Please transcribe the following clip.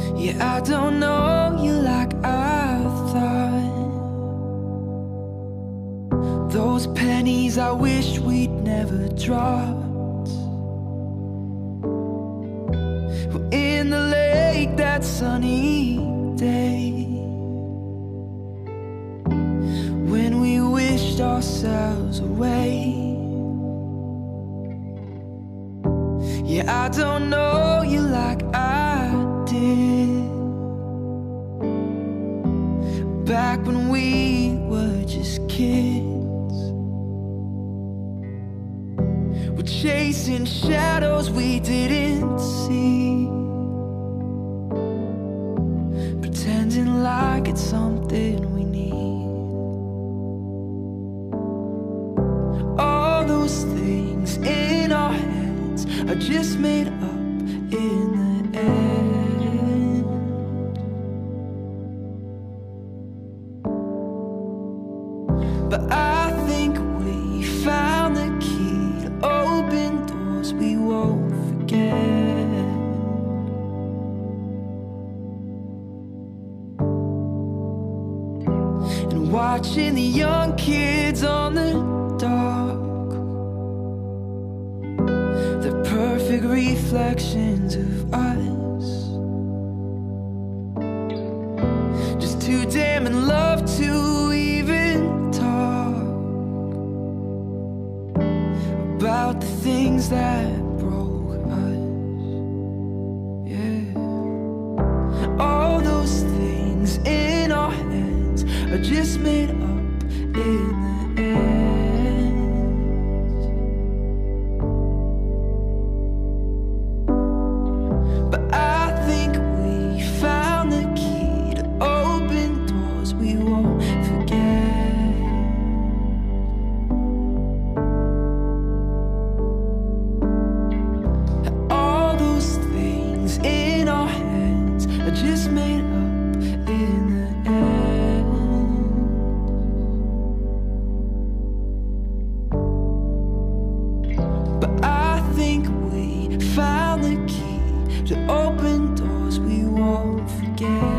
Yeah, I don't know you like I thought. Those pennies I wish we'd never dropped were in the lake that sunny day when we wished ourselves away. Yeah, I don't know you like I did back when we were just kids. We're chasing shadows we didn't see, pretending like it's something we need. All those things in our heads are just made up in the end. But I think we found the key to open doors we won't forget. And watching the young kids on the dock, the perfect reflections of us, just too damn in love to even talk about the things that broke us. Yeah, all those things in our heads are just made up in the end. But I think we found the key to open doors we won't forget. All those things in our heads are just made up in the end. But I think we found the key to open doors we won't forget.